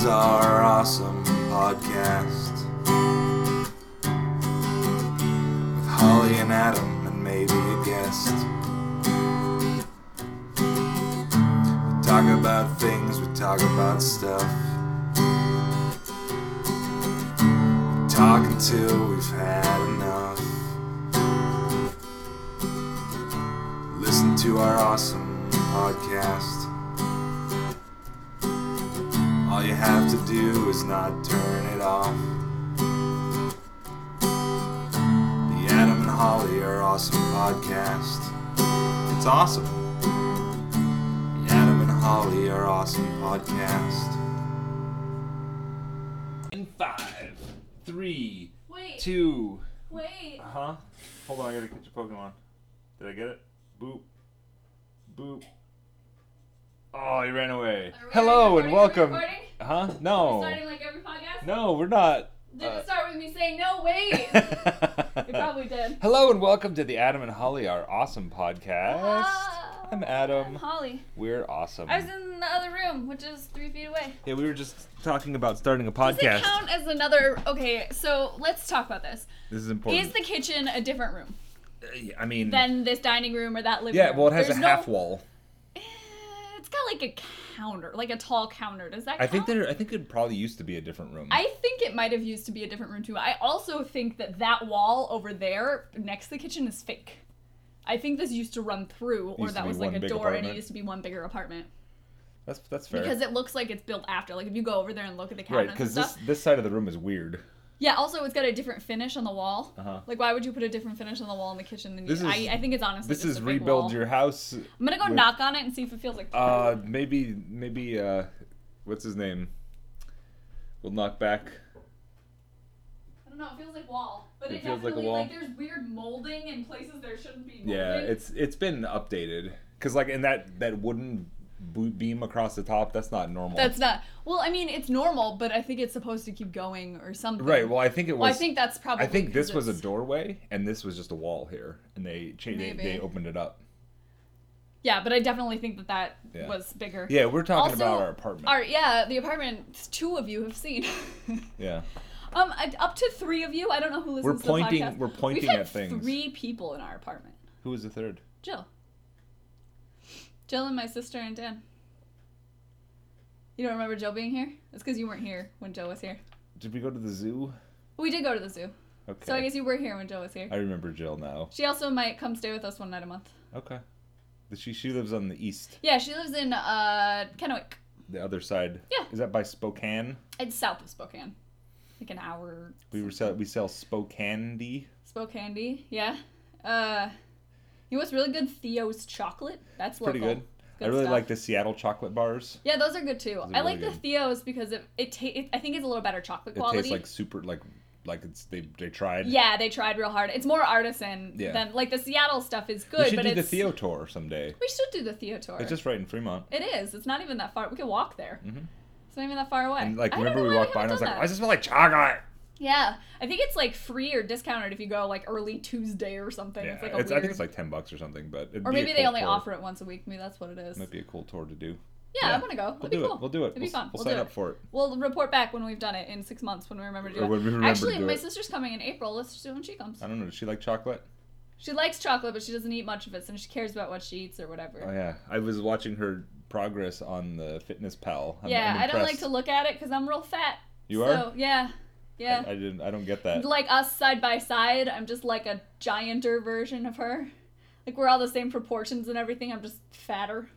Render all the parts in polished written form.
our awesome podcast with Holly and Adam and maybe a guest. We talk about things, we talk about stuff. We talk until we've had enough. Listen to our awesome podcast. All you have to do is not turn it off. The Adam and Holly are awesome podcast. It's awesome. The Adam and Holly are awesome podcast. In 5, 3, Wait. 2. Wait. Huh? Hold on, I gotta catch your Pokemon. Did I get it? Boop. Boop. Oh, he ran away. Hello and welcome. Recording? Huh? Are No. we starting like every podcast? No, we're not. Did it start with me saying no? Wait. It probably did. Hello and welcome to the Adam and Holly Are Awesome podcast. I'm Adam. I'm Holly. We're awesome. I was in the other room, which is 3 feet away. Yeah, we were just talking about starting a Does it podcast. count as another? Okay, so let's talk about this. This is important. Is the kitchen a different room I mean, than this dining room or that living yeah, room? well, it has There's a no- half wall. It's got like a counter, like a tall counter. Does that count? I think it probably used to be a different room. I think it might have used to be a different room too. I also think that wall over there next to the kitchen is fake. I think this used to run through, or Used to that be was like one a big door and it apartment. used to be one bigger apartment. That's fair. Because it looks like it's built after. Like if you go over there and look at the Right, cabinets and because stuff. this side of the room is weird. Yeah, also it's got a different finish on the wall. Uh-huh. Like why would you put a different finish on the wall in the kitchen than This you... is- I think it's honestly This just is a big rebuild wall. your house. I'm gonna go with- knock on it and see if it feels like... Maybe what's his name? We'll knock back. I don't know, it feels like wall. But It it feels like a definitely, wall. like there's weird molding in places there shouldn't be molding. Yeah, it's been updated. Cause like in that wooden beam across the top, that's not normal. That's not... Well, I mean, it's normal, but I think it's supposed to keep going or something. Right. Well, I think it was. Well, I think that's probably... I think this because was a it's- doorway, and this was just a wall here, and they changed. Maybe. They opened it up. Yeah, but I definitely think that Yeah. was bigger. Yeah, we're talking Also, about our apartment. The apartment 2 of you have seen. Yeah. Up to 3 of you. I don't know who listens to the podcast. We're pointing We've had at things. 3 people in our apartment. Who was the third? Jill and my sister and Dan. You don't remember Jill being here? It's because you weren't here when Jill was here. Did we go to the zoo? We did go to the zoo. Okay. So I guess you were here when Jill was here. I remember Jill now. She also might come stay with us one night a month. Okay. She lives on the east, Yeah, she lives in Kennewick. the other side. Yeah. Is that by Spokane? It's south of Spokane. Like an hour. We sell Spokane-dy. Spokane, yeah. You know what's really good? Theo's chocolate. That's Pretty local. good. I really stuff. like the Seattle chocolate bars. Yeah, those are good too. are I like really the good. Theo's because I think it's a little better chocolate It quality. tastes like super like it's they tried. Yeah, they tried real hard. It's more artisan Yeah. than like the Seattle stuff is good, We should but do the it's Theo tour someday. we should do the Theo tour. It's just right in Fremont. It is. It's not even that far. We could walk there. Mhm. It's not even that far away. And like I don't remember know we why walked by and I was haven't like, done why does it smell like chocolate? Yeah, I think it's like free or discounted if you go like early Tuesday or something. Yeah, It's like a I weird... think it's like $10 or something, but it'd or be a maybe they cool only tour. offer it once a week. Maybe that's what it is. Might be a cool tour to do. Yeah, Yeah. I'm gonna go. It'll We'll be do cool. it. We'll do it. It'll be fun. We'll do sign it. up for it. We'll report back when we've done it in 6 months when we remember to do Or it. when we remember Actually, to do my it. sister's coming in April. Let's just do it when she comes. I don't know. Does she like chocolate? She likes chocolate, but she doesn't eat much of it, so she cares about what she eats or whatever. Oh yeah, I was watching her progress on the Fitness Pal. I'm I don't like impressed. to look at it because I'm real fat. You so, are? Yeah. Yeah. I don't get that. Like us side by side, I'm just like a gianter version of her. Like we're all the same proportions and everything. I'm just fatter.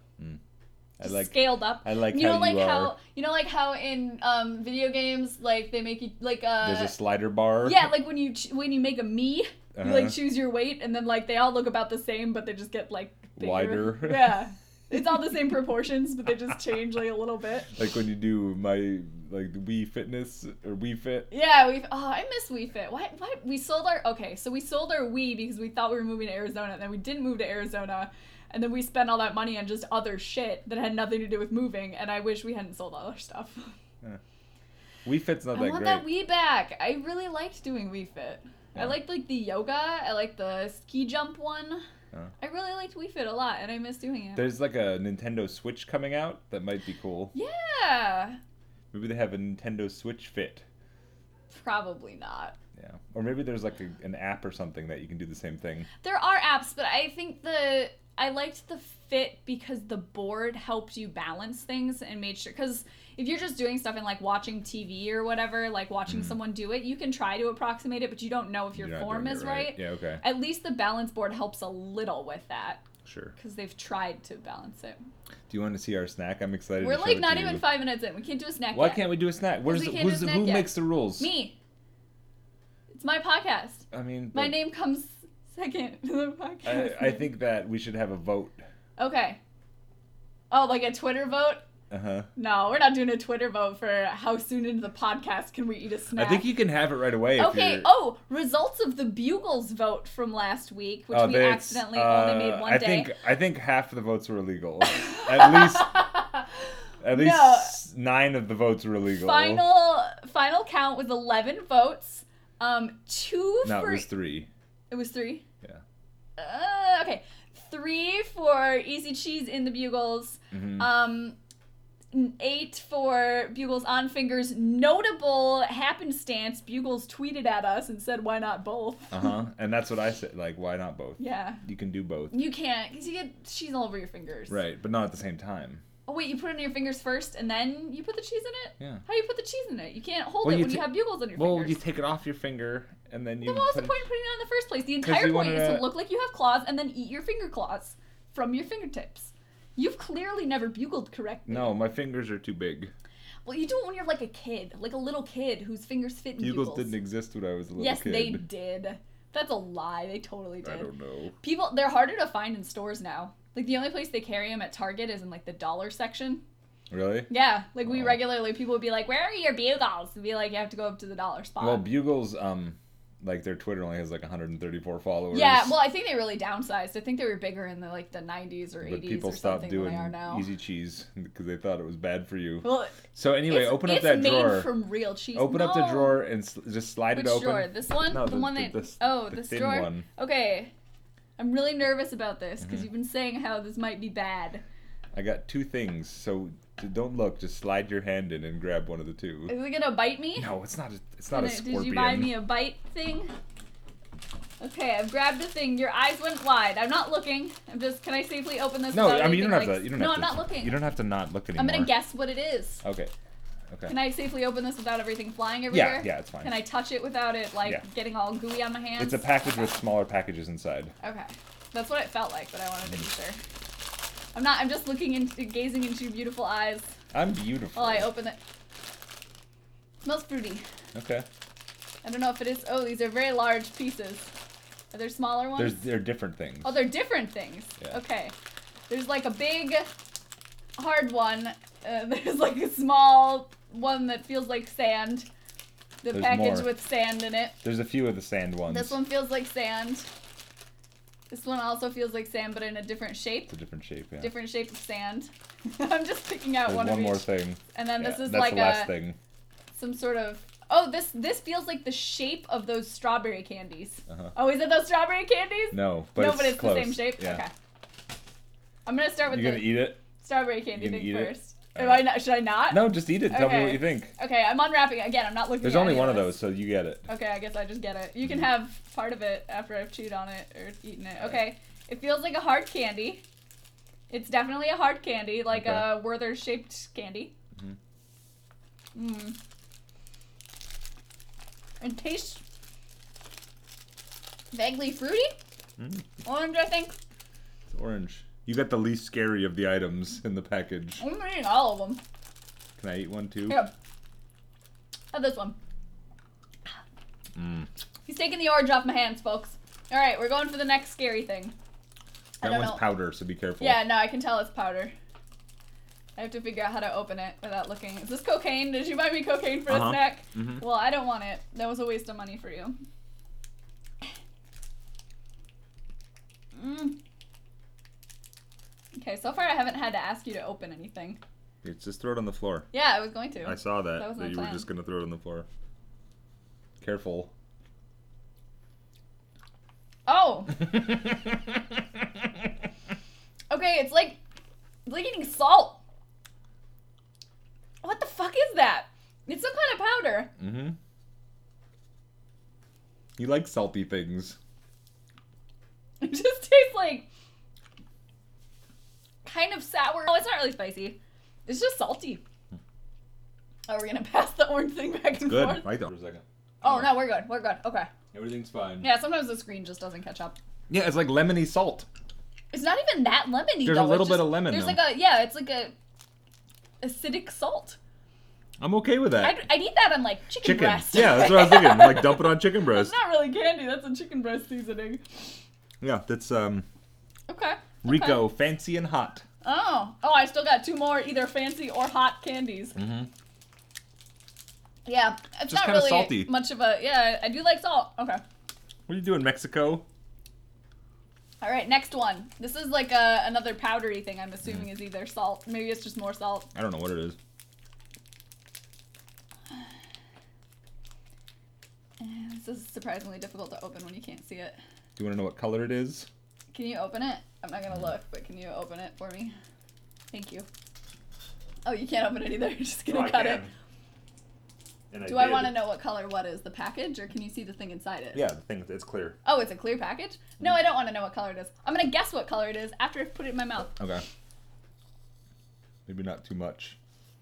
I Just like scaled up. I like you know, how like you how are. you know, like how in video games, like they make you like There's a slider bar. yeah, like when you make a me, you Uh-huh. like choose your weight, and then like they all look about the same, but they just get like bigger. Wider. Yeah, it's all the same proportions, but they just change like a little bit. Like when you do my like the Wii Fitness or Wii Fit. Yeah, I miss Wii Fit. Why we sold our Wii because we thought we were moving to Arizona, and then we didn't move to Arizona, and then we spent all that money on just other shit that had nothing to do with moving, and I wish we hadn't sold all our stuff. Wii Fit's not I that want great. that Wii back. I really liked doing Wii Fit. Yeah. I liked like the yoga. I liked the ski jump one. I really liked Wii Fit a lot, and I miss doing it. There's like a Nintendo Switch coming out that might be cool. Yeah. Maybe they have a Nintendo Switch Fit. Probably not. Yeah. Or maybe there's like an app or something that you can do the same thing. There are apps, but I think I liked the Fit because the board helped you balance things and made sure, because if you're just doing stuff and like watching TV or whatever, like watching someone do it, you can try to approximate it, but you don't know if your You're not form doing is it right. Yeah, okay. At least the balance board helps a little with that. Sure. Because they've tried to balance it. Do you want to see our snack? I'm excited. We're to show like it not to even you. 5 minutes in. We can't do a snack Why yet. can't we do a snack? Because we can't do a snack Who yet. makes the rules? Me. It's my podcast. I mean, My name comes second to the podcast. I think that we should have a vote. Okay. Oh, like a Twitter vote? Uh-huh. No, we're not doing a Twitter vote for how soon into the podcast can we eat a snack. I think you can have it right away. Okay. If you're... Oh, results of the Bugles vote from last week, which we accidentally only made one day. I think half of the votes were illegal. At least 9 of the votes were illegal. Final count was 11 votes. 2 No, for... it was 3. It was 3? Yeah. Okay. 3 for Easy Cheese in the Bugles. Mm-hmm. 8 for Bugles on Fingers. Notable happenstance, Bugles tweeted at us and said, why not both? Uh-huh. And that's what I said. Like, why not both? Yeah. You can do both. You can't, because you get cheese all over your fingers. Right, but not at the same time. Oh, wait, you put it in your fingers first, and then you put the cheese in it? Yeah. How do you put the cheese in it? You can't hold Well, it you when you have Bugles on your Well, fingers. you take it off your finger, and then you Then what was the put point of putting it on in the first place? The 'Cause entire you point is wanted to to- look like you have claws and then eat your finger claws from your fingertips. You've clearly never bugled correctly. No, my fingers are too big. Well, you do it when you're like a kid, like a little kid whose fingers fit in Bugles bugles. didn't exist when I was a little Yes, kid. they did. That's a lie. They totally did. I don't know. They're harder to find in stores now. Like, the only place they carry them at Target is in, like, the dollar section. Really? Yeah. Like, we Oh. regularly, people would be like, where are your Bugles? And be like, you have to go up to the dollar spot. Well, Bugles, like their Twitter only has like 134 followers. Yeah, well, I think they really downsized. I think they were bigger in the 90s or 80s but people or stopped something doing than they are now. Easy Cheese because they thought it was bad for you. Well, So anyway, open up that It's drawer. made from real cheese. Open up the No. drawer and just slide Which it open. drawer? This one? No, the one that... the this thin drawer? one. Okay. I'm really nervous about this because Mhm. you've been saying how this might be bad. I got 2 things, so don't look. Just slide your hand in and grab one of the 2. Is it gonna bite me? No, it's not. It's not a scorpion. Did you buy me a bite thing? Okay, I've grabbed a thing. Your eyes went wide. I'm not looking. Can I safely open this? No, without I mean you don't have anything, to. You don't No, have I'm to. not looking. You don't have to not look anymore. I'm gonna guess what it is. Okay. Okay. Can I safely open this without everything flying everywhere? Yeah, it's fine. Can I touch it without it Yeah. getting all gooey on my hands? It's a package with smaller packages inside. Okay. That's what it felt like, but I wanted to be sure. I'm just gazing into your beautiful eyes I'm beautiful. while I open it. Smells fruity. Okay. I don't know if it is. Oh, these are very large pieces. Are there smaller ones? They're different things. Oh, they're different things. Yeah. Okay. There's like a big, hard one. There's like a small one that feels like sand. The There's package more. with sand in it. There's a few of the sand ones. This one feels like sand. This one also feels like sand, but in a different shape. It's a different shape. Yeah. Different shape of sand. I'm just picking out There's one of each. more thing. And then Yeah, this is that's like the last thing. some sort of. Oh, this feels like the shape of those strawberry candies. Uh-huh. Oh, is it those strawberry candies? No, but No, it's but it's close. the same shape. Yeah. Okay. I'm gonna start with You're the gonna eat it? strawberry candy You gonna thing eat it? first. Alright. Should I not? No, just eat it. Tell me Okay. what you think. Okay, I'm unwrapping it. Again, I'm not looking There's at only any one of this. those, so you get it. Okay, I guess I just get it. You can Mhm. have part of it after I've chewed on it or eaten it. Okay. It feels like a hard candy. It's definitely a hard candy, like Okay. a Werther shaped candy. Mhm. Mmm. It tastes vaguely fruity. Mm, Orange, I think. it's orange. You got the least scary of the items in the package. I'm eating all of them. Can I eat one too? Here. Have this one. Mm. He's taking the orange off my hands, folks. All right, we're going for the next scary thing. I That don't one's know. powder, so be careful. Yeah, no, I can tell it's powder. I have to figure out how to open it without looking. Is this cocaine? Did you buy me cocaine for a Uh-huh. snack? Mhm. Well, I don't want it. That was a waste of money for you. Mm. Okay, so far I haven't had to ask you to open anything. Just throw it on the floor. Yeah, I was going to. I saw that. That was my you were plan. just gonna throw it on the floor. Careful. Oh! Okay, it's like eating salt. What the fuck is that? It's some kind of powder. Mm-hmm. He likes salty things. It just tastes like kind of sour. Oh, it's not really spicy. It's just salty. Oh, we're gonna pass the orange thing back and Good. forth. Right there for a second. Oh no, we're good. We're good. Okay. Everything's fine. Yeah, sometimes the screen just doesn't catch up. Yeah, it's like lemony salt. It's not even that lemony. There's though. a little It's bit just- of lemon, There's though. it's like a acidic salt. I'm okay with that. I'd eat that on like chicken breast. Yeah, that's what I was thinking. Like dump it on chicken breast. That's not really candy. That's a chicken breast seasoning. Yeah, that's Okay. Rico, fancy and hot. Oh, I still got 2 more either fancy or hot candies. Mm-hmm. Yeah, it's Just not kinda really salty. much of a. Yeah, I do like salt. Okay. What are you doing, Mexico? All right, next one. This is like another powdery thing. I'm assuming is either salt. Maybe it's just more salt. I don't know what it is. This is surprisingly difficult to open when you can't see it. Do you want to know what color it is? Can you open it? I'm not gonna look, but can you open it for me? Thank you. Oh, you can't open it either. You're just gonna cut it. And Do I want to know what color what is? The package, or can you see the thing inside it? Yeah, the thing, it's clear. Oh, it's a clear package? No, I don't want to know what color it is. I'm gonna guess what color it is after I put it in my mouth. Okay. Maybe not too much.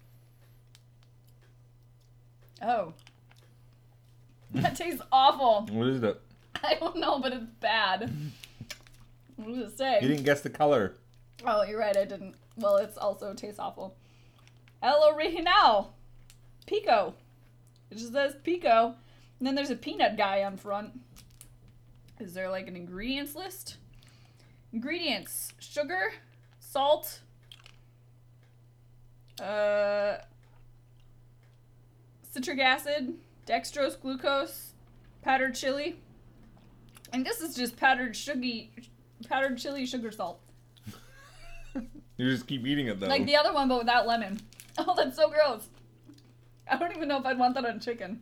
Oh. That tastes awful. What is it? I don't know, but it's bad. What does it say? You didn't guess the color. Oh, you're right, I didn't. Well, it's also tastes awful. El Original. Pico. It just says Pico. And then there's a peanut guy on front. Is there like an ingredients list? Ingredients. Sugar. Salt. Citric acid. Dextrose, glucose. Powdered chili. And this is just powdered chili sugar salt. You just keep eating it, though. Like the other one, but without lemon. Oh, that's so gross. I don't even know if I'd want that on chicken.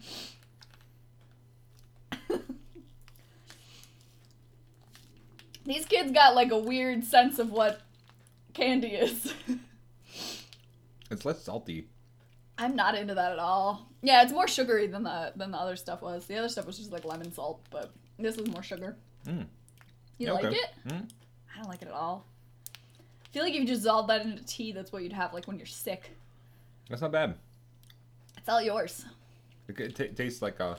These kids got like a weird sense of what candy is. It's less salty. I'm not into that at all. Yeah, it's more sugary than the other stuff was. The other stuff was just like lemon salt, but this is more sugar. Mm. You Yeah, like okay. it? Mm. I don't like it at all. I feel like if you dissolve that into tea, that's what you'd have like when you're sick. That's not bad. It's all yours. It tastes like a...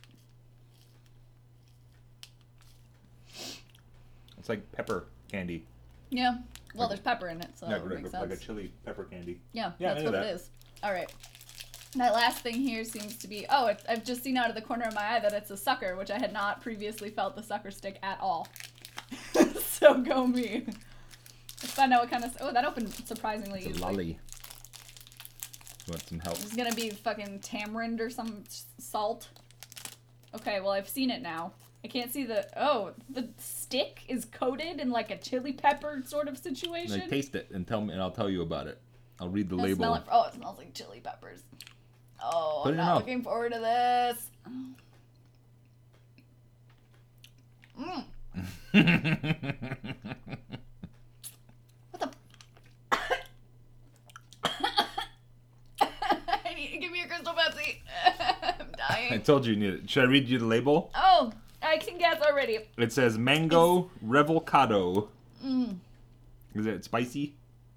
It's like pepper candy. Yeah. Well, there's pepper in it, so Yeah, it makes like a sense. chili pepper candy. Yeah, Yeah, I that's knew what that. it is. All right. That last thing here seems to be... Oh, I've just seen out of the corner of my eye that it's a sucker, which I had not previously felt the sucker stick at all. So go me. Let's find out what kind of... Oh, that opened surprisingly It's a easily. lolly. You want some help? It's gonna be fucking tamarind or some salt. Okay, well, I've seen it now. I can't see the... Oh, the stick is coated in like a chili pepper sort of situation. Like, taste it and tell me, and I'll tell you about it. I'll read the I label. smell it. Oh, it smells like chili peppers. Oh, Put I'm it not out. looking forward to this. Mm. What the? I need to give me a Crystal Pepsi. I'm I dying. told you you need it. Should I read you the label? Oh, I can guess already. It says mango revolcado. Mm. Is it spicy?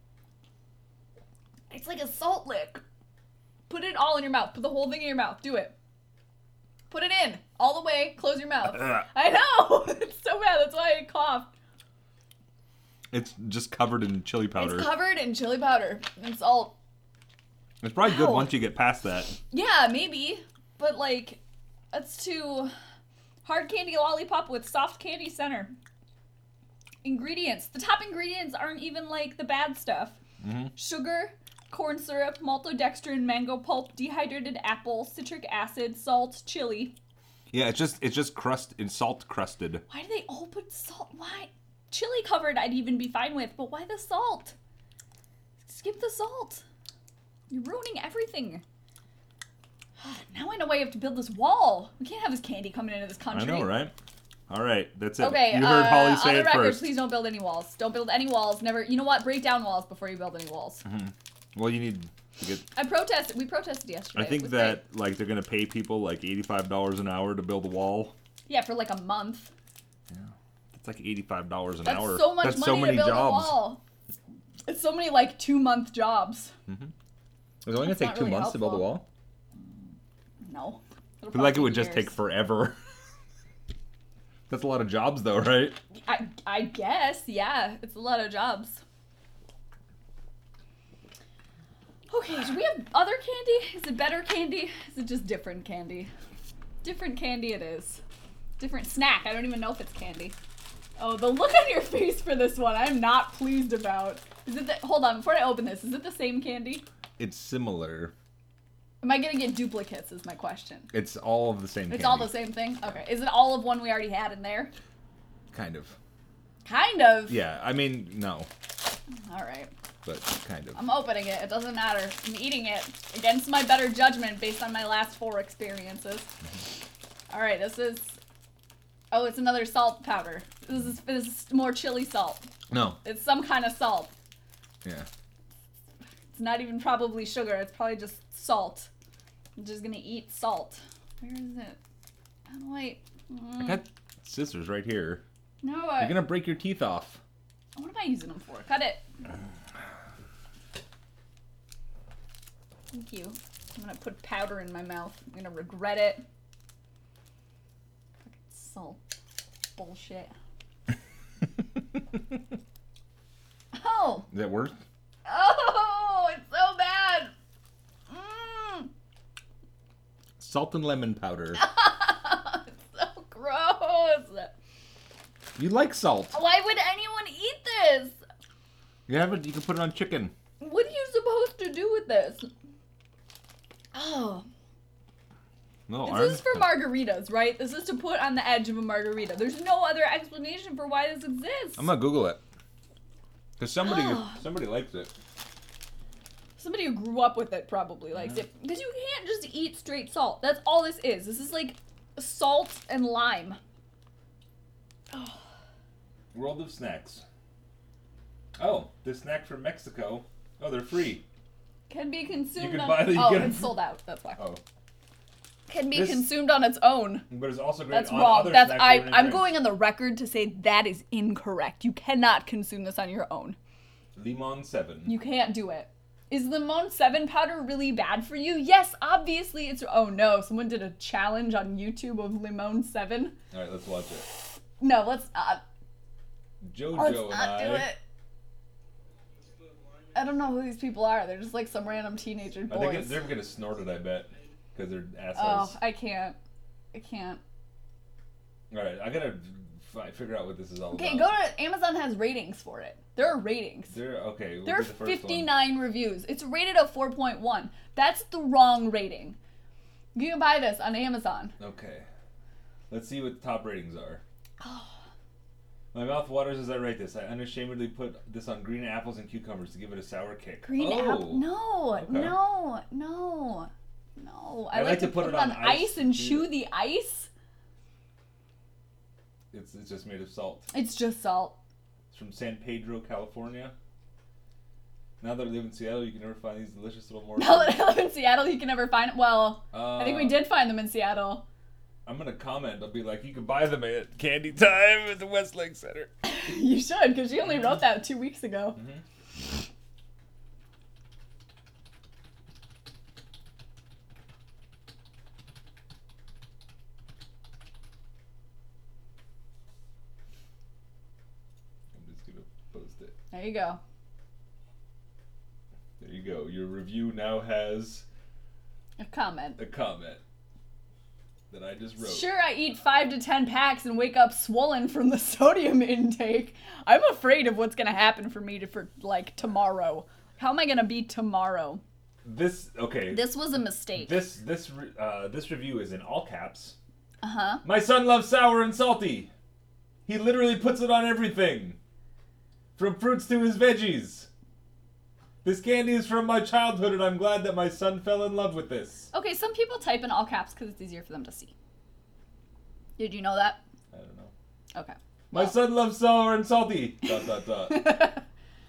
It's like a salt lick. Put it all in your mouth. Put the whole thing in your mouth. Do it. Put it in. All the way. Close your mouth. I know. It's so bad. That's why I coughed. It's just covered in chili powder. It's covered in chili powder and salt. It's probably good Wow. once you get past that. Yeah, maybe. But, like, that's too... Hard candy lollipop with soft candy center. Ingredients. The top ingredients aren't even, like, the bad stuff. Mm-hmm. Sugar, corn syrup, maltodextrin, mango pulp, dehydrated apple, citric acid, salt, chili. Yeah, it's just crust and salt crusted. Why do they all put salt? Why? Chili covered I'd even be fine with, but why the salt? Skip the salt. You're ruining everything. Now I know why you have to build this wall. We can't have this candy coming into this I country. know, right? All right, that's it. Okay, You heard Holly on say the it record, first. please don't build any walls. Don't build any walls. Never. You know what? Break down walls before you build any walls. Well, you need We protested yesterday. I think It was that great. like they're gonna pay people like $85 an hour to build a wall. Yeah, for like a month. Yeah, it's like $85 an That's hour. so much That's money so many to build jobs. a wall. It's so many like 2-month jobs. It's only gonna That's take not 2 really months to build a helpful. wall. No. It'll I feel like it probably would take just take years. forever. That's a lot of jobs, though, right? I guess, yeah. It's a lot of jobs. Okay, do we have other candy? Is it better candy? Is it just different candy? Different candy it is. Different snack. I don't even know if it's candy. Oh, the look on your face for this one I'm not pleased about. Is it hold on, before I open this, is it the same candy? It's similar. Am I gonna get duplicates is my question. It's all of the same It's candy. all the same thing? Okay. Is it all of one we already had in there? Kind of. Kind of. Yeah, I mean, no. Alright. But kind of. I'm opening it. It doesn't matter. I'm eating it against my better judgment based on my last 4 experiences. Alright, this is... Oh, it's another salt powder. This is more chili salt. No. It's some kind of salt. Yeah. It's not even probably sugar. It's probably just salt. I'm just gonna eat salt. Where is it? How do I... I got scissors right here. No, You're gonna break your teeth off. What am I using them for? Cut it. Thank you. I'm gonna put powder in my mouth. I'm gonna regret it. Fucking salt. Bullshit. Oh! Is that worse? Oh! It's so bad! Mmm! Salt and lemon powder. It's so gross! You like salt. Why would anyone eat this? You have it. You can put it on chicken. What are you supposed to do with this? Oh. No, This is for margaritas, right? This is to put on the edge of a margarita. There's no other explanation for why this exists. I'm gonna Google it. Cause somebody likes it. Somebody who grew up with it probably likes it. Because you can't just eat straight salt. That's all this is. This is like salt and lime. Oh. World of snacks. Oh, the snack from Mexico. Oh, they're free. Can be consumed You can on... buy the- you oh, get 'em it's sold out. That's why. Oh, Can be This- consumed on its own. but it's also great That's on wrong. other That's snacks I'm and drinks. going on the record to say that is incorrect. You cannot consume this on your own. Limon 7. You can't do it. Is Limon 7 powder really bad for you? Yes, obviously it's... Oh no, someone did a challenge on YouTube of Limon 7. All right, let's watch it. No, let's not. Jojo Let's and not I. do it. I don't know who these people are. They're just like some random teenager I boys. think they're gonna snort it. I bet because they're Oh, assholes. I can't. I can't. All right, I gotta figure out what this is all Okay, about. go to... Amazon has ratings for it. There are ratings. They're okay. We'll There are do the first 59 reviews. It's rated a 4.1. That's the wrong rating. You can buy this on Amazon. one. Okay, let's see what the top ratings are. My mouth waters as I write this. I unashamedly put this on green apples and cucumbers to give it a sour kick. Green oh. apple? No, Okay. no. I like to put it on ice and chew the ice. It's just made of salt. It's just salt. It's from San Pedro, California. Now that I live in Seattle, you can never find these delicious little morsels. Now that I live in Seattle, you can never find it. Well, I think we Uh, did find them in Seattle. I'm gonna comment. I'll be like, you can buy them at Candy Time at the Westlake Center. You should, because she only wrote that 2 weeks ago. I'm just gonna post it. There you go. There you go. Your review now has A comment. a comment that I just wrote. Sure, I eat 5 to 10 packs and wake up swollen from the sodium intake. I'm afraid of what's gonna happen for me for tomorrow. How am I gonna be tomorrow? This This was a mistake. This review is in all caps. Uh-huh. My son loves sour and salty. He literally puts it on everything, from fruits to his veggies. This candy is from my childhood, and I'm glad that my son fell in love with this. Okay, some people type in all caps because it's easier for them to see. Did you know that? I don't know. Okay. My son loves sour and salty. ...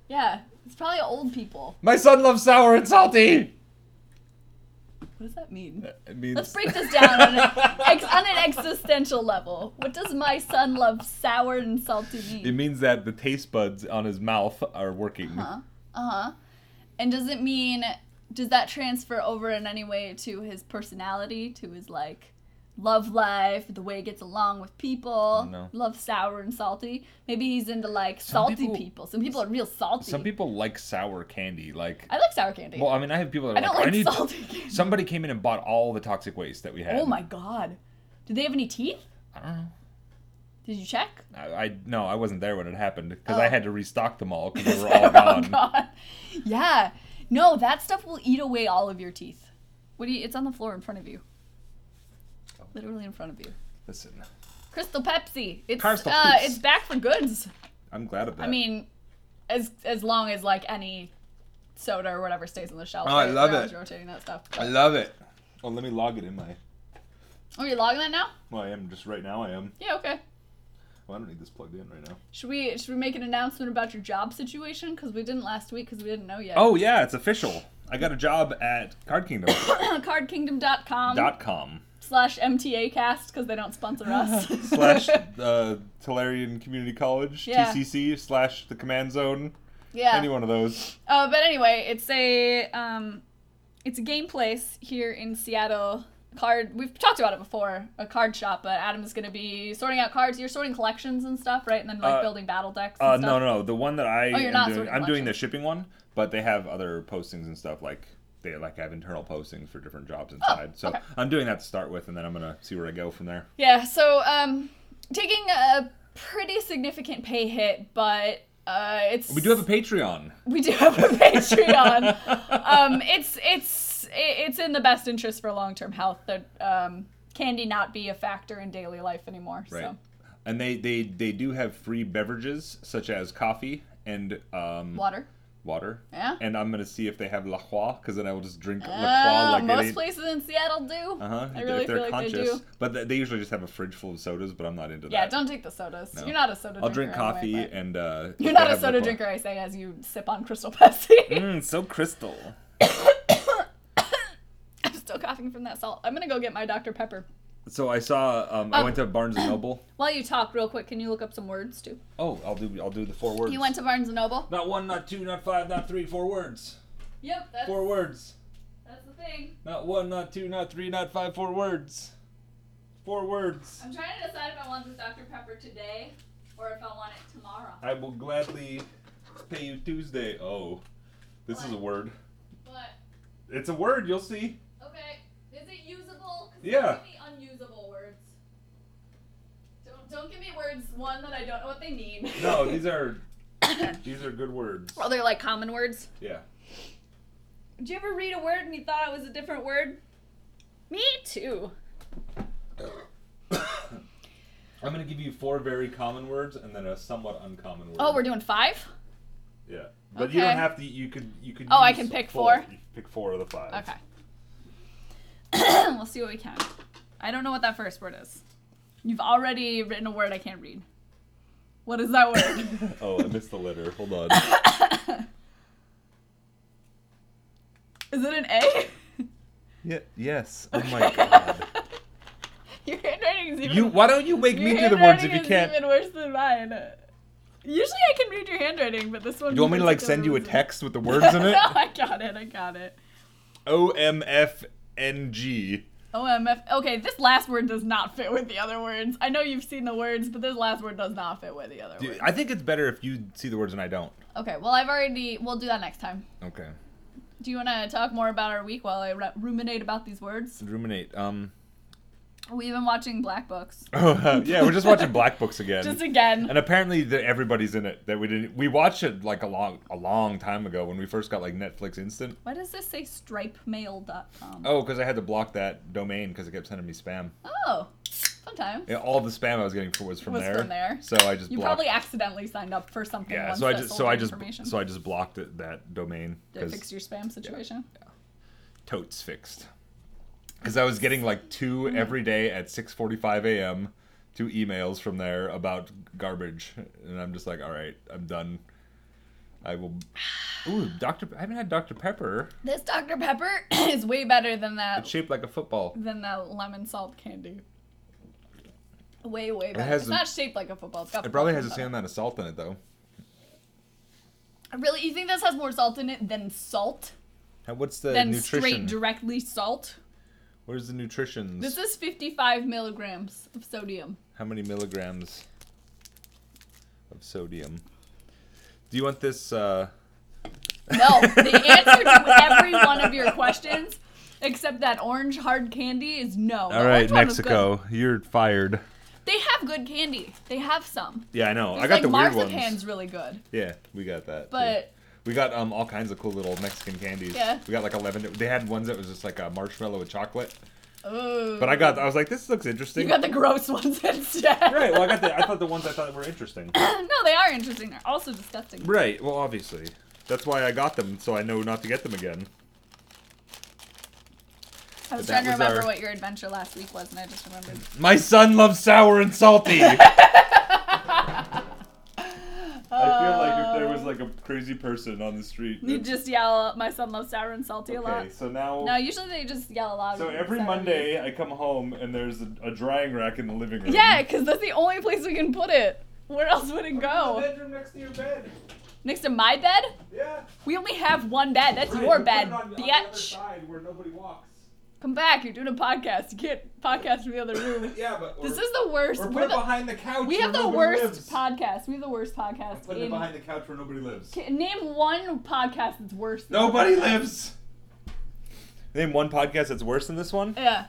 Yeah, It's probably old people. My son loves sour and salty. What does that mean? It means Let's break this down on an existential level. What does my son love sour and salty mean? It means that the taste buds on his mouth are working. And does that transfer over in any way to his personality, to his like love life, the way he gets along with people? No. Love sour and salty. Maybe he's into like salty people. Some people are real salty. Some people like sour candy. Like I like sour candy. well, I mean, I have people that are I don't I like need salty candy. Somebody came in and bought all the toxic waste that we had. Oh my god. Did they have any teeth? I don't know. Did you check? No, I wasn't there when it happened because Oh. I had to restock them all because they were all gone. Oh god. Yeah. No, that stuff will eat away all of your teeth. It's on the floor in front of you. Literally in front of you. Listen, Crystal Pepsi. Crystal Pepsi. It's back for goods. I'm glad of that. I mean, as long as like any soda or whatever stays on the shelf. Oh, I love They're always it. rotating that stuff. I love it. Oh, let me log it in my. Oh, you're logging that now? Well, I am just right now. I am. Yeah, okay. Well, I don't need this plugged in right now. Should we make an announcement about your job situation? Because we didn't last week because we didn't know yet. Oh yeah, it's official. I got a job at Card Kingdom. Cardkingdom.com. /MTAcast because they don't sponsor us. / Tellurian Community College. Yeah. TCC / the Command Zone. Yeah. Any one of those. But anyway, it's a game place here in Seattle. We've talked about it before, a card shop, but Adam is going to be sorting out cards. You're sorting collections and stuff, right? And then like building battle decks and stuff. No. The one that I you're not am doing, sorting I'm doing the collections. shipping one, but they have other postings and stuff like they like have internal postings for different jobs inside. So okay. I'm doing that to start with, and then I'm gonna see where I go from there. Yeah, so taking a pretty significant pay hit, but We do have a Patreon. We do have a Patreon. It's in the best interest for long-term health that candy not be a factor in daily life anymore. Right. So. And they do have free beverages such as coffee and Water. Yeah. And I'm gonna see if they have La Croix because then I will just drink La Croix like most places in Seattle do. I really if they're feel like conscious. they do. But they usually just have a fridge full of sodas, but I'm not into that. Yeah, don't take the sodas. No. You're not a soda drinker. I'll drink coffee anyway, and you're if they not a have La soda Croix. drinker, I say, as you sip on Crystal Pepsi. So crystal. I'm still coughing from that salt. I'm gonna go get my Dr. Pepper. So I saw. I went to Barnes and Noble. While you talk, real quick, can you look up some words too? Oh, I'll do the 4 words. You went to Barnes and Noble? Not 1, not 2, not 5, not 3. 4 words. Yep, that's 4 words. That's the thing. Not 1, not 2, not 3, not 5. 4 words. 4 words. I'm trying to decide if I want this Dr. Pepper today or if I want it tomorrow. I will gladly pay you Tuesday. Oh, this is a word. What? It's a word. You'll see. Okay. Is it usable? 'Cause Yeah. Don't give me unusable words. Don't give me words, one, that I don't know what they mean. No, these are good words. Oh, they're like common words? Yeah. Did you ever read a word and you thought it was a different word? Me too. I'm gonna give you 4 very common words and then a somewhat uncommon word. Oh, we're doing 5? Yeah, but Okay. you don't have to. You could. Oh, I use can pick 4. 4? You can pick 4 of the 5. Okay. We'll see what we can. I don't know what that first word is. You've already written a word I can't read. What is that word? Oh, I missed the letter. Hold on. Is it an A? Yeah. Yes. Oh my god. Your handwriting is even Why don't you make your me do the words if you handwriting is can't? even worse than mine. Usually I can read your handwriting, but this one. Do you want me to like send you a text with the words in it? No, I got it. OMFNG. OMF. Okay, this last word does not fit with the other words. I know you've seen the words, but this last word does not fit with the other words. I think it's better if you see the words and I don't. Okay, well, we'll do that next time. Okay. Do you want to talk more about our week while I ruminate about these words? Ruminate. We've been watching Black Books. Yeah, we're just watching Black Books again. Just again. And apparently everybody's in it. That we watched it like a long time ago when we first got like Netflix Instant. Why does this say stripemail.com? Oh, because I had to block that domain because it kept sending me spam. Oh, sometimes. Yeah, all the spam I was getting was from there. So I just You blocked. probably accidentally signed up for something. Yeah, once so I that just sold your information. blocked that domain. Did it fix your spam situation? Yeah. Totes fixed. Because I was getting like 2 every day at 6:45 a.m. 2 emails from there about garbage, and I'm just like, all right, I'm done. I will. Ooh, I haven't had Dr. Pepper. This Dr. Pepper is way better than It's shaped like a football. that lemon salt candy. Way better. has It's a- not shaped like a football. It's got It probably football has the same amount of salt in it, though. Really, you think this has more salt in it than salt? What's the Than nutrition? straight directly salt? Where's the nutritions? This is 55 milligrams of sodium. How many milligrams of sodium? Do you want this? No, the answer to every one of your questions, except that orange hard candy, is no. All right, Mexico, you're fired. They have good candy. They have some. Yeah, I know. There's I got the weird marzipan's ones. really good. Yeah, we got that. But too. We got all kinds of cool little Mexican candies. Yeah. We got like 11. They had ones that was just like a marshmallow with chocolate. ooh. But I was like, this looks interesting. You got the gross ones instead. Right. Well, I thought the ones I thought were interesting. No, they are interesting. They're also disgusting. Right. Well, obviously, that's why I got them, so I know not to get them again. I was But trying that to was remember our- what your adventure last week was, and I just remembered. My son loves sour and salty. I feel like if there was like a crazy person on the street. You just yell, "My son loves sour and salty" a lot. Okay, so now. No, usually they just yell aloud. So every Monday I come home and there's a drying rack in the living room. Yeah, because that's the only place we can put it. Where else would it go? bedroom next to your bed. Next to my bed? Yeah. We only have one bed. That's your bed, on the other bitch. side where nobody walks. Come back. You're doing a podcast. You can't podcast from the other room. Yeah, but This is the worst. or We're put it the, behind the couch. we have where the nobody worst lives. podcast. We have the worst podcast. Put it behind the couch where nobody lives. Name one podcast that's worse than Nobody this. lives. Name one podcast that's worse than this one. Yeah.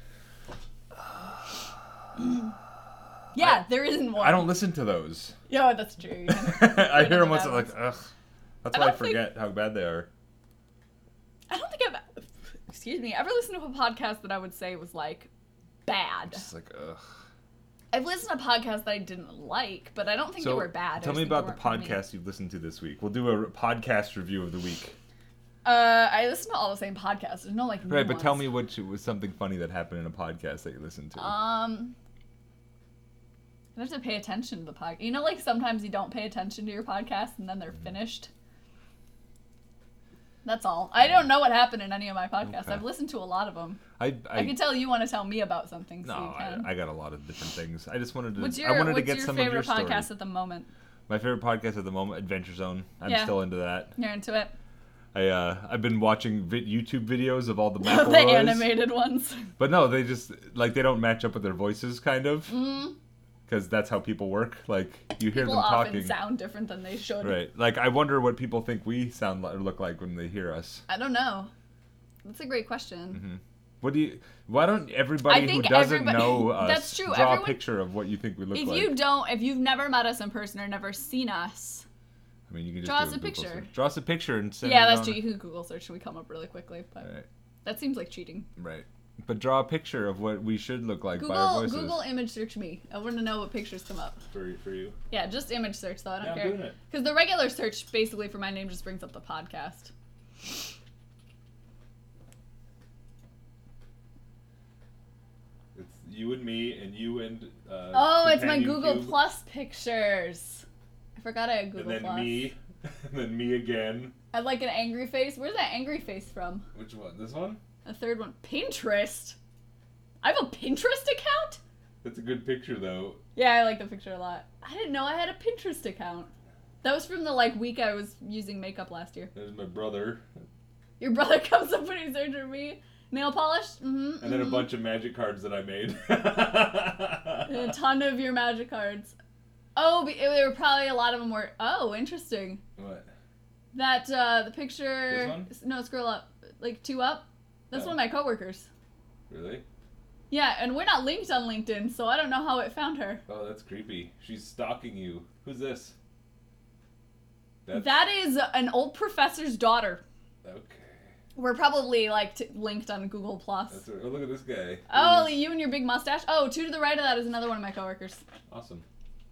Yeah, there isn't one. I don't listen to those. Yeah, that's true. I hear them once. bad I'm like, ones. ugh. That's I why I don't think- forget how bad they are. I don't think I've, excuse me, ever listened to a podcast that I would say was like bad. Just like, ugh. I've listened to podcasts that I didn't like, but I don't think they were bad. I Tell just me think they about the weren't for me. podcast you've listened to this week. We'll do a podcast review of the week. I listen to all the same podcasts. There's no like new Right, but tell ones. me what was something funny that happened in a podcast that you listened to. You have to pay attention to the podcast. You know, like sometimes you don't pay attention to your podcast and then they're finished. That's all. I don't know what happened in any of my podcasts. Okay. I've listened to a lot of them. I can tell you want to tell me about something. no, so you can. I got a lot of different things. I just wanted to. What's I wanted to what's get your some favorite of your podcast stories. at the moment? My favorite podcast at the moment, Adventure Zone. I'm Yeah. still into that. You're into it? I've been watching YouTube videos of all the The McElroys. animated ones. But no, they just like they don't match up with their voices, kind of. Mm. Because that's how people work. Like you hear People them often talking. sound different than they should. Right. Like I wonder what people think we sound or look like when they hear us. I don't know. That's a great question. Mm-hmm. Why don't everybody I who think doesn't everybody- know us That's true, draw everyone- a picture of what you think we look like? If you've never met us in person or never seen us, I mean, you can just draw do us a Google picture. search. Draw us a picture and send yeah, it that's on. true. You can Google search and we come up really quickly, but Right. that seems like cheating. Right. But draw a picture of what we should look like by our voices. Google image search me. I want to know what pictures come up. For you. Yeah, just image search though. I don't Yeah, I'm care. doing it. Because the regular search basically for my name just brings up the podcast. It's you and me and you and. Oh, it's my Companion Google Cube. Plus pictures. I forgot I had Google And then Plus. me, and then me again. I had like an angry face. Where's that angry face from? Which one? This one? A third one. Pinterest. I have a Pinterest account? That's a good picture though. Yeah, I like the picture a lot. I didn't know I had a Pinterest account. That was from the like week I was using makeup last year. There's my brother, Your brother comes up when he's searching me. Nail polish? Mm-hmm. and then a bunch of magic cards that I made. And a ton of your magic cards. Oh, there were probably a lot of them were. Oh, interesting. What? That the picture. This No, scroll up, like 2 up. That's Oh. one of my coworkers. Really? Yeah, and we're not linked on LinkedIn, so I don't know how it found her. Oh, that's creepy. She's stalking you. Who's this? That is an old professor's daughter. Okay. We're probably like linked on Google Plus. That's oh, look at this guy. Oh, you and your big mustache. Oh, 2 to the right of that is another one of my coworkers, Awesome.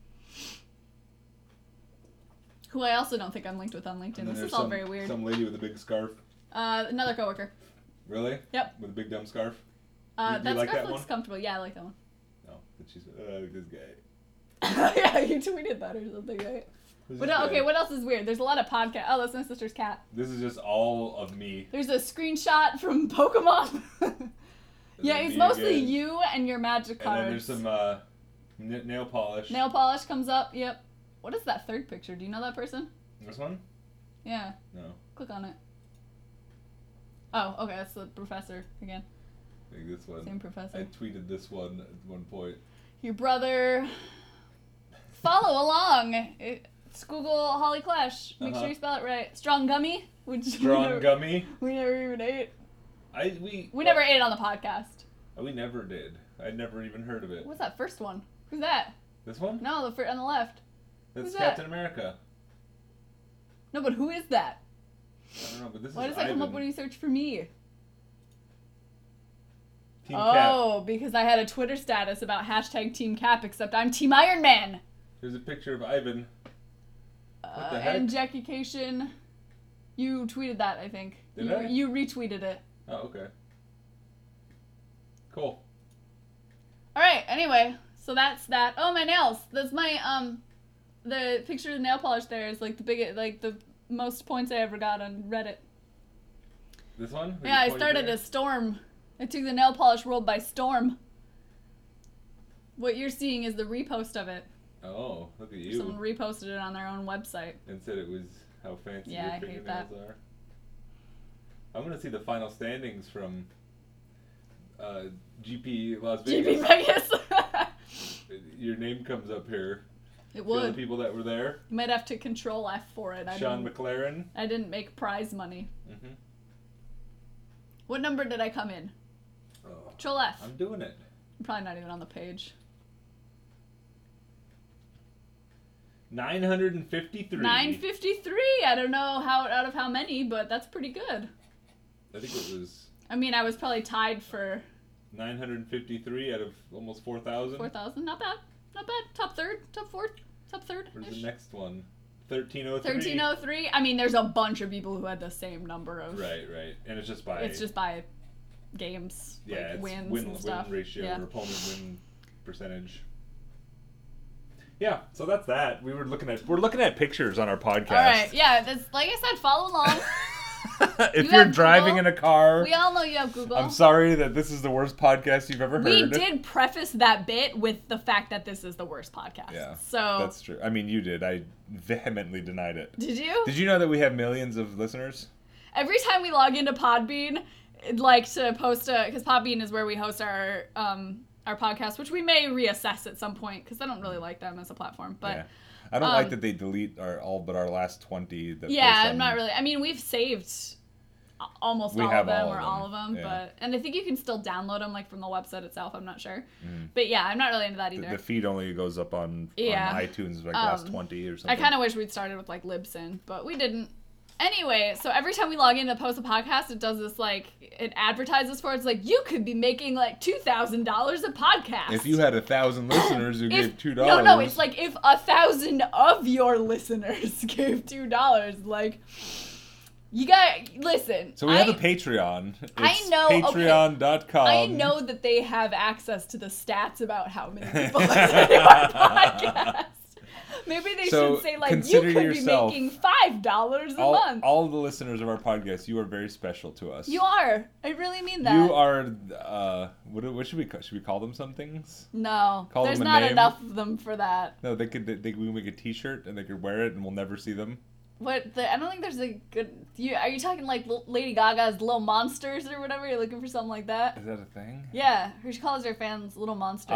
who I also don't think I'm linked with on LinkedIn. And then This there's is all very weird. Some lady with a big scarf. Another coworker. Really? Yep. With a big dumb scarf? That you like scarf that looks one? comfortable. Yeah, I like that one. No. But she's this guy. Yeah, you tweeted that or something, right? What else is weird? There's a lot of podcasts. Oh, that's my sister's cat. This is just all of me. There's a screenshot from Pokemon. Yeah, it's mostly you and your magic cards. And then there's some nail polish. Nail polish comes up, yep. What is that third picture? Do you know that person? This one? Yeah. No. Click on it. Oh, okay, that's the professor again. I think this one. Same professor. I tweeted this one at one point. Your brother. Follow along. It's Google Holly Clash. Make sure you spell it right. Strong Gummy. Gummy? We never even ate. We never ate it on the podcast. We never did. I'd never even heard of it. What's that first one? Who's that? This one? No, the on the left. That's Who's Captain that? America. No, but who is that? I don't know, but this Why is does that come up Ivan. when you search for me? Team Cap. Oh, because I had a Twitter status about hashtag Team Cap, except I'm Team Iron Man. There's a picture of Ivan. What the heck? And Jackie Cation. You tweeted that, I think. Did I? You retweeted it. Oh, okay. Cool. Alright, anyway. So that's that. Oh, my nails. That's my, the picture of the nail polish there is like the most points I ever got on Reddit. This one? Yeah, I started a storm. I took the nail polish world by storm. What you're seeing is the repost of it. Oh, look at you. Someone reposted it on their own website. And said it was how fancy Yeah, I your hate fingernails that. are. I'm going to see the final standings from GP Las Vegas. GP Vegas. Your name comes up here. It For the would. people that were there. You might have to control F for it. Sean McLaren. I didn't make prize money. Mm-hmm. What number did I come in? Oh, Control F. I'm doing it. I'm probably not even on the page. 953. 953. I don't know out of how many, but that's pretty good. I think it was I mean, I was probably tied for 953 out of almost 4,000. 4,000. Not bad. Not bad. Top third. Top fourth. Top third. Where's the next one? 1303. 1303. I mean, there's a bunch of people who had the same number of. Right. And it's just by. It's just by games. Yeah, like it's wins and stuff. win ratio Yeah. or opponent win percentage. Yeah, so that's that. We're looking at pictures on our podcast. All right. Yeah. That's like I said. Follow along. If You you're have driving Google? in a car, We all know you have Google. I'm sorry that this is the worst podcast you've ever heard. We did preface that bit with the fact that this is the worst podcast. Yeah, So that's true. I mean, you did. I vehemently denied it. did you? Did you know that we have millions of listeners? Every time we log into Podbean, like to post because Podbean is where we host our podcast, which we may reassess at some point because I don't really like them as a platform. But Yeah. I don't like that they delete our last 20. That yeah, post I'm not really. I mean, we've saved almost We all have of them all or of all of them, them, yeah. and I think you can still download them like from the website itself. I'm not sure, but yeah, I'm not really into that either. The feed only goes up on iTunes like last 20 or something. I kind of wish we'd started with like Libsyn, but we didn't. Anyway, so every time we log in to post a podcast, it does this like it advertises for it's like you could be making like $2,000 a podcast. If you had 1,000 listeners who gave $2. No, it's like if 1,000 of your listeners gave $2, like you got listen. So we have a Patreon. It's I know, okay. Patreon.com. I know that they have access to the stats about how many people listen to our podcast. Maybe they So should say, like, you consider could yourself- be making $5 a month. All the listeners of our podcast, you are very special to us. You are. I really mean that. You are. What should we call? Should we call them some things? No, Call there's them a not name? enough of them for that. No, we could make a T-shirt and they could wear it and we'll never see them. I don't think there's a good. Are you talking like Lady Gaga's Little Monsters or whatever? You're looking for something like that? Is that a thing? Yeah, she calls her fans Little Monsters.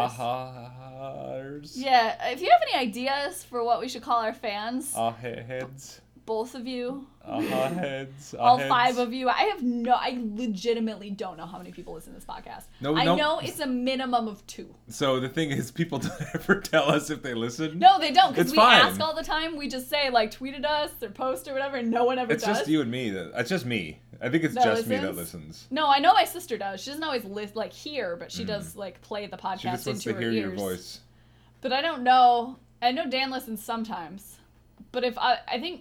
Ahas. Yeah, if you have any ideas for what we should call our fans, Heads. both of you, Heads. all 5 of you, I legitimately don't know how many people listen to this podcast. No. I know it's a minimum of 2. So the thing is, people don't ever tell us if they listen. No, they don't, because It's we fine. ask all the time. We just say, like, tweet at us or post or whatever, and no one ever It's does. just you and me. It's just me. I think it's That just me that listens? listens. No, I know my sister does. She doesn't always hear, but she does, like, play the podcast She just wants into to her hear ears. your voice. But I don't know. I know Dan listens sometimes. But if I think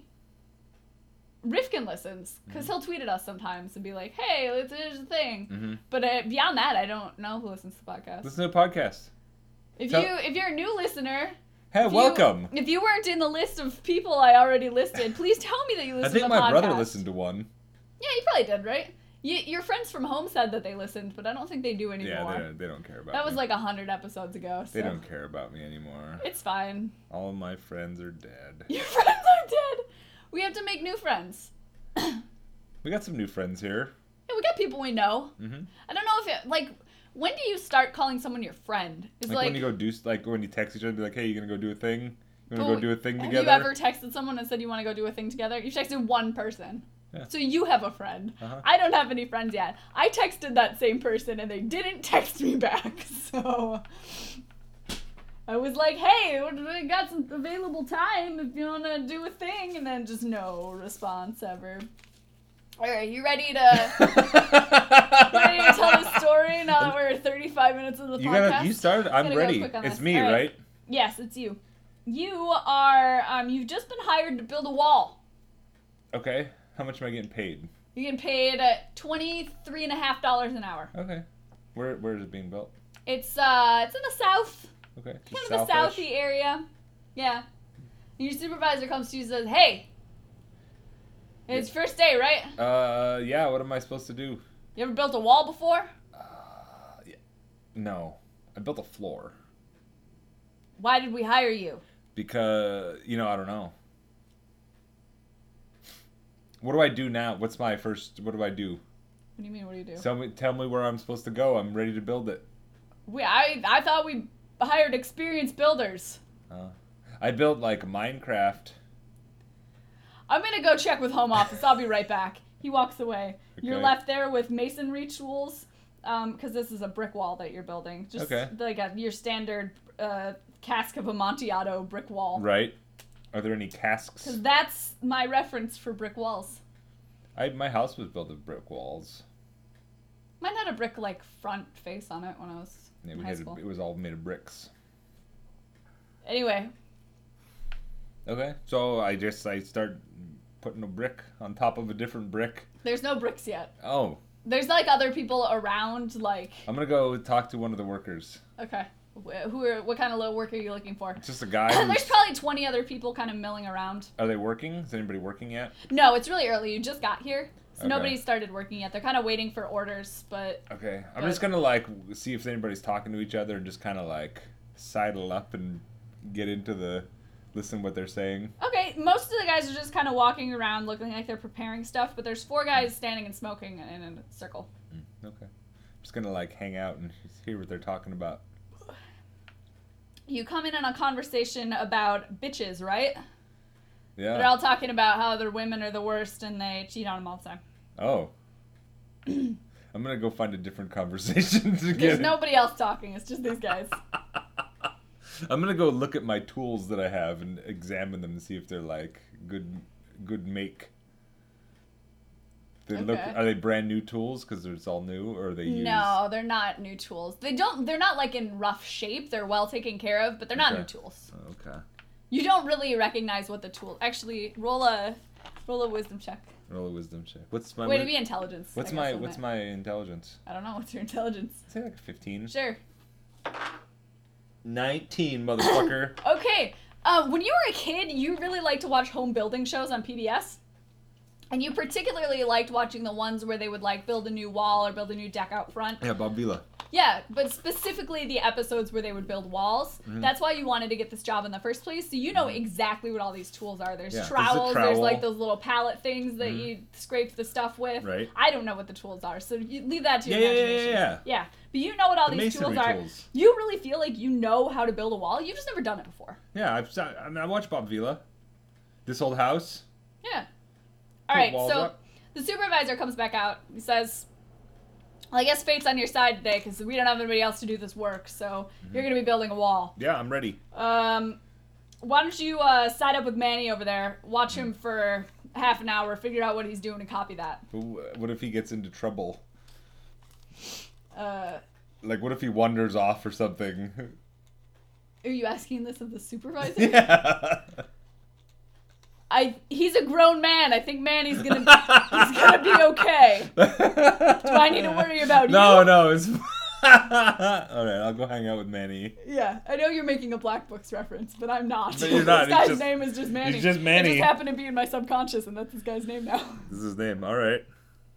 Rifkin listens, because he'll tweet at us sometimes and be like, hey, here's the thing. Mm-hmm. But beyond that, I don't know who listens to the podcast. Listen to the podcast. If you're a new listener, Hey, welcome. If you weren't in the list of people I already listed, please tell me that you I listened to think the my podcast. brother listened to one. Yeah, you probably did, right? Your friends from home said that they listened, but I don't think they do anymore. Yeah, they don't care about That me. was like 100 episodes ago. So. They don't care about me anymore. It's fine. All of my friends are dead. Your friends are dead. We have to make new friends. We got some new friends here. Yeah, we got people we know. Mm-hmm. I don't know if it, like, when do you start calling someone your friend? It's Like when you go do, like when you text each other, be like, hey, you gonna go do a thing? You wanna go do a thing have together? you ever texted someone and said you want to go do a thing together? You've texted one person. Yeah. So you have a friend. Uh-huh. I don't have any friends yet. I texted that same person and they didn't text me back. So I was like, hey, we got some available time if you want to do a thing. And then just no response ever. All right, you ready to tell the story now that we're 35 minutes into the podcast? You started. I'm Gonna go ready. quick on It's this. me, All right? Yes, it's you. You are, you've just been hired to build a wall. Okay. How much am I getting paid? You're getting paid $23.50 an hour. Okay. Where is it being built? It's in the south, Okay. kind of the southy area. Yeah. And your supervisor comes to you and says, hey, it's first day, right? Yeah. What am I supposed to do? You ever built a wall before? Yeah. No. I built a floor Why did we hire you? because I don't know. What do I do now? What do I do? What do you mean, what do you do? Tell me where I'm supposed to go. I'm ready to build it. I thought we hired experienced builders. I built like Minecraft. I'm gonna go check with home office. I'll be right back. He walks away. You're Okay. left there with masonry tools, because this is a brick wall that you're building. Just Okay. like your standard cask of Amontillado brick wall. Right. Are there any casks? Because that's my reference for brick walls. My house was built of brick walls. Mine had a brick like front face on it when I was in high school. It was all made of bricks. Anyway, Okay. So I start putting a brick on top of a different brick. there's no bricks yet. Oh. There's like other people around. Like, I'm gonna go talk to one of the workers. okay, what kind of little work are you looking for? It's just a guy. There's probably 20 other people kind of milling around. Are they working? Is anybody working yet? No, it's really early. You just got here, so Okay. nobody's started working yet. They're kind of waiting for orders, but Okay. I'm Good. just gonna like see if anybody's talking to each other and just kind of like sidle up and get into listen what they're saying. okay. Most of the guys are just kind of walking around, looking like they're preparing stuff. But there's 4 guys standing and smoking in a circle. Okay. I'm just gonna like hang out and hear what they're talking about. You come in on a conversation about bitches, right? Yeah. They're all talking about how their women are the worst and they cheat on them all the time. Oh. I'm gonna go find a different conversation to There's get. nobody else talking. It's just these guys. I'm gonna go look at my tools that I have and examine them and see if they're like good make. Okay. Are they brand new tools because it's all new, or are they used? No, they're not new tools. They're not like in rough shape. They're well taken care of, but they're not Okay. new tools. Okay. You don't really recognize what the tool. Actually, roll a wisdom check. Roll a wisdom check. What's my? Wait, it'd be intelligence. What's I my guess, What's isn't it? my intelligence? I don't know. What's your intelligence? Say like a 15. Sure. 19, motherfucker. Okay. When you were a kid, you really liked to watch home building shows on PBS. And you particularly liked watching the ones where they would like build a new wall or build a new deck out front. Yeah, Bob Vila. Yeah, but specifically the episodes where they would build walls. Mm-hmm. That's why you wanted to get this job in the first place. So you know exactly what all these tools are. There's Yeah, there's a trowels, there's like trowel. those little pallet things that you scrape the stuff with. Right. I don't know what the tools are, so you leave that to your Yeah. imagination. Yeah, but you know what all The these tools masonry are. tools. You really feel like you know how to build a wall. You've just never done it before. Yeah, I watched Bob Vila. This Old House. Yeah. All Put right, walls so up. the supervisor comes back out. He says, well, I guess fate's on your side today because we don't have anybody else to do this work, so you're going to be building a wall. Yeah, I'm ready. Why don't you side up with Manny over there, watch him for half an hour, figure out what he's doing, and copy that. What if he gets into trouble? Are Like, what if he wanders off or something? you asking this of the supervisor? Yeah. He's a grown man. I think Manny's gonna be okay. Do I need to worry about you? No, it's. All right, I'll go hang out with Manny. Yeah, I know you're making a Black Books reference, but I'm not. But you're not. This guy's name is just Manny. He's just Manny. It just happened to be in my subconscious, and that's this guy's name now. This is his name. All right.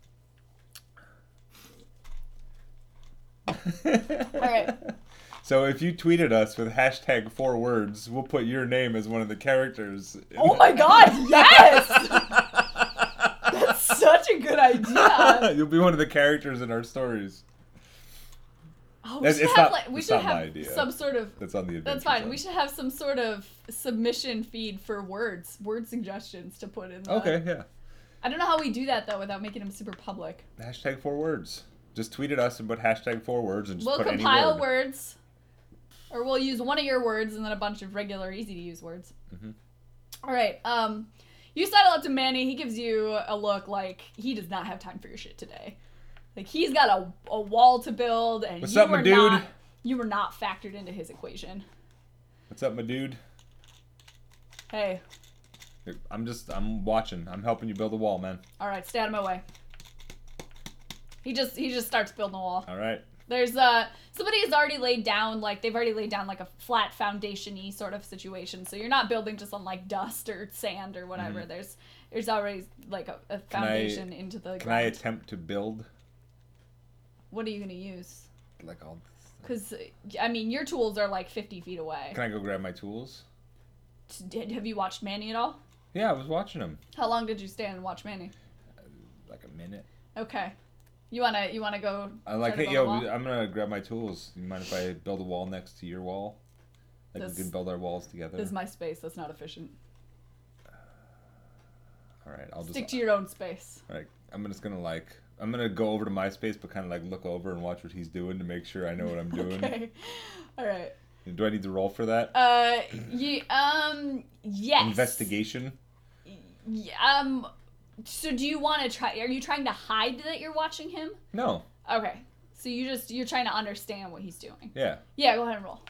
All right. So if you tweeted us with hashtag 4 words, we'll put your name as one of the characters. Oh my God! Yes. That's such a good idea. You'll be one of the characters in our stories. Oh, It's we should not my have idea. some sort of. That's on the Adventure That's fine. Zone. We should have some sort of submission feed for word suggestions to put in. Okay, yeah. I don't know how we do that though without making them super public. Hashtag 4 words. Just tweet at us and put hashtag 4 words and just We'll put any compile word. words, or we'll use one of your words and then a bunch of regular, easy to use words. Mhm. All right. You sidle up to Manny. He gives you a look like he does not have time for your shit today. Like he's got a wall to build, and What's up, my dude? You were not factored into his equation. What's up, my dude? Hey. I'm watching. I'm helping you build a wall, man. All right, stay out of my way. He just starts building a wall. All right. There's somebody has already laid down, like they've already laid down like a flat foundation-y sort of situation. So you're not building just on like dust or sand or whatever. Mm-hmm. There's already like a foundation into the Can I ground. attempt to build What are you gonna use? like all? Because I mean, your tools are like 50 feet away. Can I go grab my tools? Have you watched Manny at all? Yeah, I was watching him. How long did you stand and watch Manny? Like a minute. Okay. You wanna go? I'm like, try to hey, build a yo, wall? I'm gonna grab my tools. You mind if I build a wall next to your wall? Like This- we can build our walls together. This is my space. That's not efficient. All right, I'll just. Stick to your own space. All right, I'm gonna go over to my space, but kind of like look over and watch what he's doing to make sure I know what I'm doing. Okay. All right. Do I need to roll for that? Yes. Investigation. So do you want to try? Are you trying to hide that you're watching him? No. Okay. So you're trying to understand what he's doing. Yeah. Yeah. Go ahead and roll.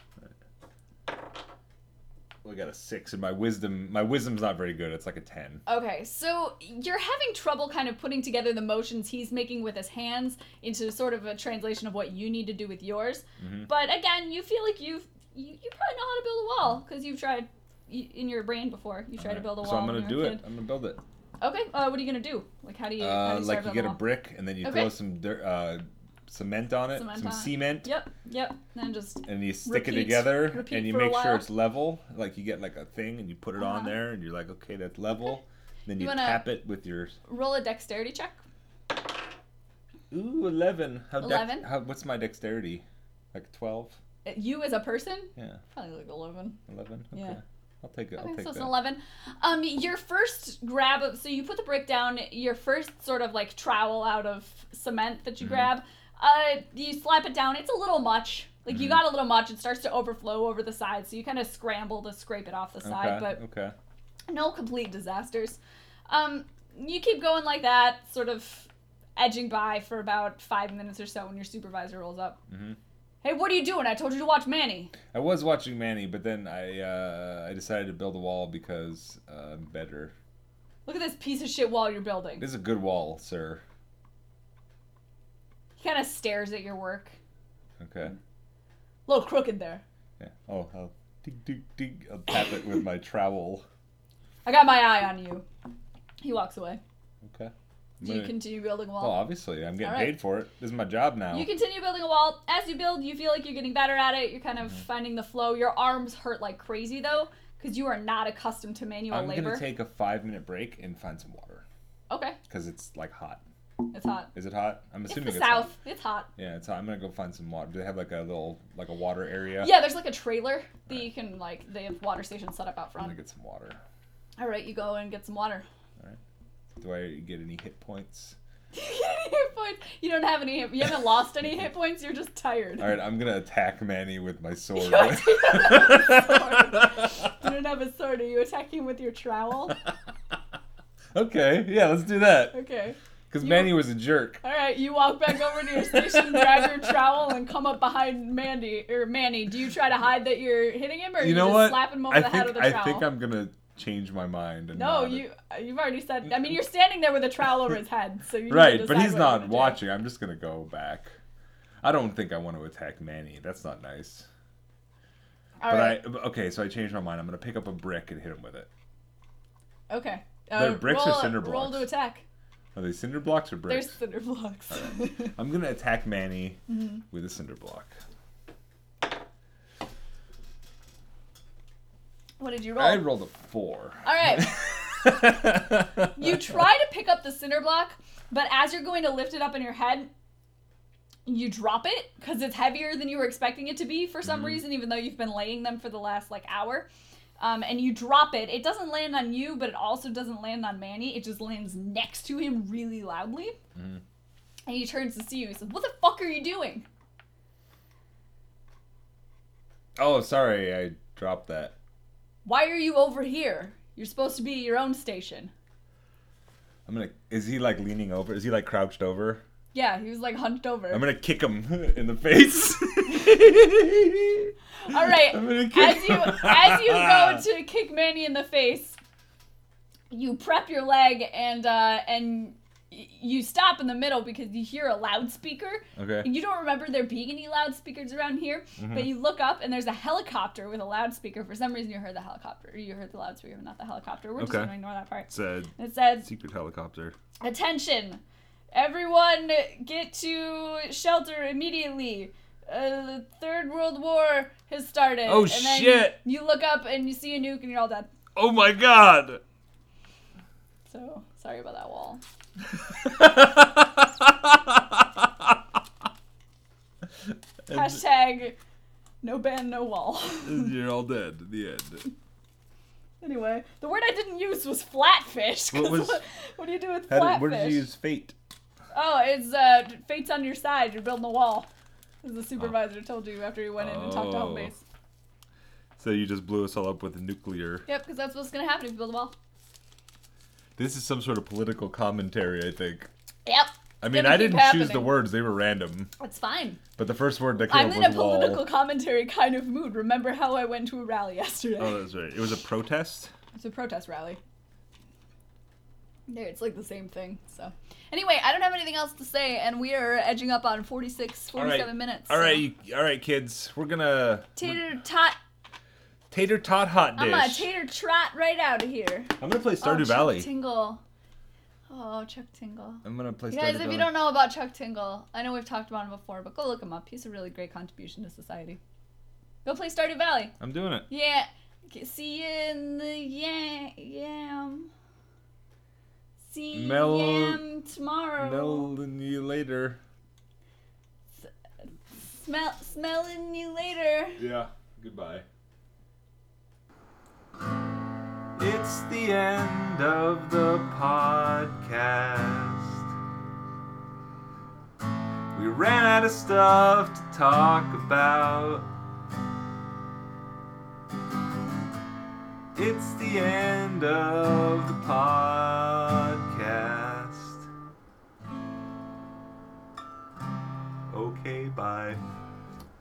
We got a 6, and my wisdom's not very good. It's like a 10. Okay. So you're having trouble kind of putting together the motions he's making with his hands into sort of a translation of what you need to do with yours. Mm-hmm. But again, you feel like you probably know how to build a wall because you've tried in your brain before. You tried to build a wall. So I'm when gonna you were do a it. kid. I'm gonna build it. Okay. What are you gonna do? Like how do you? How do you Like start you building get a wall? brick, and then you Okay. throw some dirt, cement on it, Cement some on it. cement, Yep. Then just and you stick Repeat. it together, Repeat and you for a make sure while. it's level. Like you get like a thing, and you put it on Uh-huh. there, and you're like, okay, that's level. Then you wanna- tap it with your. roll a dexterity check. Ooh, 11. 11? What's my dexterity? Like 12? You as a person? Yeah, Probably like 11. 11. Okay. Yeah. I'll take it. Okay, I'll take so it's that. an 11. Your first grab of, so you put the brick down, your first sort of like trowel out of cement that you Mm-hmm. grab, you slap it down. It's a little much. Like Mm-hmm. you got a little much. It starts to overflow over the side, so you kind of scramble to scrape it off the side, but Okay. no complete disasters. You keep going like that, sort of edging by for about 5 minutes or so when your supervisor rolls up. Mhm. Hey, what are you doing? I told you to watch Manny. I was watching Manny, but then I decided to build a wall because I'm better. Look at this piece of shit wall you're building. This is a good wall, sir. He kind of stares at your work. Okay. A little crooked there. Yeah. Oh, I'll dig, dig, dig. I'll tap it with my trowel. I got my eye on you. He walks away. Okay. Do you continue building a wall? Well, obviously, I'm getting All right. paid for it. This is my job now. You continue building a wall. As you build, you feel like you're getting better at it. You're kind of finding the flow. Your arms hurt like crazy, though, because you are not accustomed to manual I'm labor. gonna take a 5-minute break and find some water Okay, because it's like hot. it's hot. Is it hot? I'm It's assuming the it's hot. south. It's hot. Yeah, it's hot. I'm gonna go find some water. Do they have like a water area? Yeah, there's like a trailer that you can, like, they have water stations set up out I'm front. gonna get some water. All right, you go and get some water. Do I get any hit points? Hit points. You don't have any. You haven't lost any hit points. You're just tired. All right, I'm gonna attack Manny with my sword. You don't have a sword. You don't have a sword. Are you attacking with your trowel? Okay, yeah, let's do that. Okay. Because You- Manny was a jerk. All right. You walk back over to your station, grab your trowel, and come up behind Manny. Do you try to hide that you're hitting him, or You you know just what? slap him over the head with a trowel? I think I'm gonna change my mind. And No, not- you've already said. I mean, you're standing there with a trowel over his head, so you need to Right, but decide he's what you're not gonna do. watching. I'm just gonna go back. I don't think I want to attack Manny. That's not nice. All right. Okay, so I changed my mind. I'm gonna pick up a brick and hit him with it. Okay. They're bricks or roll- cinder Roll blocks? to attack. Are they cinder blocks or There's bricks? cinder blocks. I'm gonna attack Manny with a cinder block. What did you roll? I rolled a 4. All right. You try to pick up the cinder block, but as you're going to lift it up in your head, you drop it because it's heavier than you were expecting it to be for some reason, even though you've been laying them for the last hour. And you drop it. It doesn't land on you, but it also doesn't land on Manny. It just lands next to him really loudly. And he turns to see you. He says, "What the fuck are you doing?" Oh, sorry, I dropped that. "Why are you over here? You're supposed to be at your own station." Is he leaning over? Is he crouched over? Yeah, he was hunched over. I'm gonna kick him in the face. All right. I'm gonna kick As you go to kick Manny in the face, you prep your leg and you stop in the middle because you hear a loudspeaker. Okay. And you don't remember there being any loudspeakers around here, but you look up and there's a helicopter with a loudspeaker. For some reason, you heard the helicopter. You heard the loudspeaker, but not the helicopter. We're just Okay. going to ignore that part. It's a It says, secret helicopter. "Attention! Everyone get to shelter immediately. The Third World War has started." Oh, and then shit. You look up and you see a nuke and you're all dead. Oh my god! So, sorry about that wall. Hashtag no ban, no wall. You're all dead at the end. Anyway, the word I didn't use was flatfish. 'Cause what do you do with flatfish? Where did you use fate? Oh, it's fate's on your side. You're building a wall. As the supervisor told you after he went in and talked to home base. So you just blew us all up with a nuclear. Yep, because that's what's gonna happen if you build a wall. This is some sort of political commentary, I think. Yep. I mean, gonna I keep didn't choose the happening. words; they were random. That's fine. But the first word that came I'm up in a was wall. political commentary kind of mood. Remember how I went to a rally yesterday? Oh, that's right. It was a protest. It's a protest rally. Yeah, it's the same thing. So, anyway, I don't have anything else to say, and we are edging up on 47 minutes. All so. right, kids. We're gonna Tater tot. tater tot hot dish. I'm gonna tater trot right out of here. I'm gonna play Stardew Chuck Valley. Tingle. Oh, Chuck Tingle. I'm gonna play You Stardew guys, Valley. if you don't know about Chuck Tingle, I know we've talked about him before, but go look him up. He's a really great contribution to society. Go play Stardew Valley. I'm doing it. Yeah. See you in the yam. See yam tomorrow. Smelling you later. Smelling you later. Yeah. Goodbye. It's the end of the podcast. We ran out of stuff to talk about. It's the end of the podcast. Okay, bye.